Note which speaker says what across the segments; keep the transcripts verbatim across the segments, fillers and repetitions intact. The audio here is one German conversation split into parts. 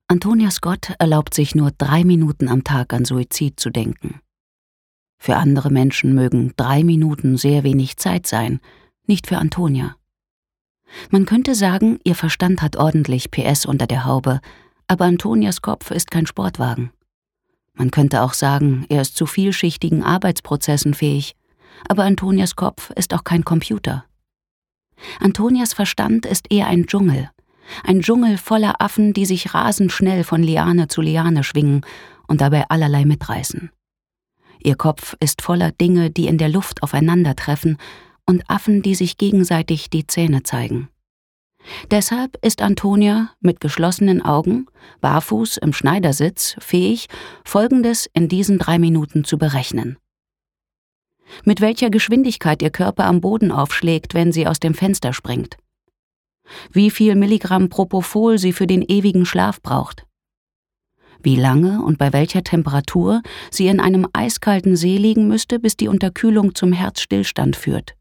Speaker 1: Antonia Scott erlaubt sich nur drei Minuten am Tag an Suizid zu denken. Für andere Menschen mögen drei Minuten sehr wenig Zeit sein, nicht für Antonia. Man könnte sagen, ihr Verstand hat ordentlich P S unter der Haube, aber Antonias Kopf ist kein Sportwagen. Man könnte auch sagen, er ist zu vielschichtigen Arbeitsprozessen fähig, aber Antonias Kopf ist auch kein Computer. Antonias Verstand ist eher ein Dschungel, ein Dschungel voller Affen, die sich rasend schnell von Liane zu Liane schwingen und dabei allerlei mitreißen. Ihr Kopf ist voller Dinge, die in der Luft aufeinandertreffen, und Affen, die sich gegenseitig die Zähne zeigen. Deshalb ist Antonia mit geschlossenen Augen, barfuß im Schneidersitz, fähig, Folgendes in diesen drei Minuten zu berechnen. Mit welcher Geschwindigkeit ihr Körper am Boden aufschlägt, wenn sie aus dem Fenster springt. Wie viel Milligramm Propofol sie für den ewigen Schlaf braucht. Wie lange und bei welcher Temperatur sie in einem eiskalten See liegen müsste, bis die Unterkühlung zum Herzstillstand führt.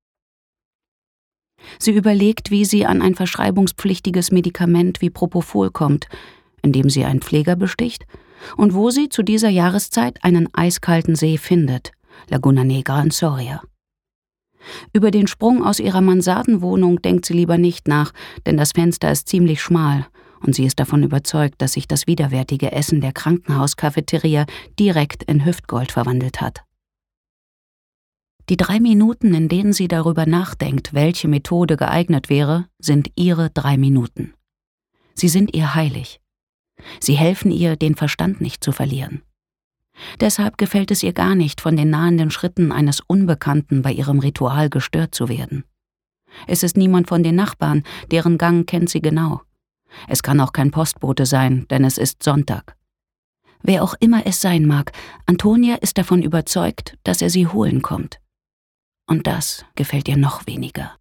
Speaker 1: Sie überlegt, wie sie an ein verschreibungspflichtiges Medikament wie Propofol kommt, indem sie einen Pfleger besticht, und wo sie zu dieser Jahreszeit einen eiskalten See findet, Laguna Negra in Soria. Über den Sprung aus ihrer Mansardenwohnung denkt sie lieber nicht nach, denn das Fenster ist ziemlich schmal und sie ist davon überzeugt, dass sich das widerwärtige Essen der Krankenhauskafeteria direkt in Hüftgold verwandelt hat. Die drei Minuten, in denen sie darüber nachdenkt, welche Methode geeignet wäre, sind ihre drei Minuten. Sie sind ihr heilig. Sie helfen ihr, den Verstand nicht zu verlieren. Deshalb gefällt es ihr gar nicht, von den nahenden Schritten eines Unbekannten bei ihrem Ritual gestört zu werden. Es ist niemand von den Nachbarn, deren Gang kennt sie genau. Es kann auch kein Postbote sein, denn es ist Sonntag. Wer auch immer es sein mag, Antonia ist davon überzeugt, dass er sie holen kommt. Und das gefällt ihr noch weniger.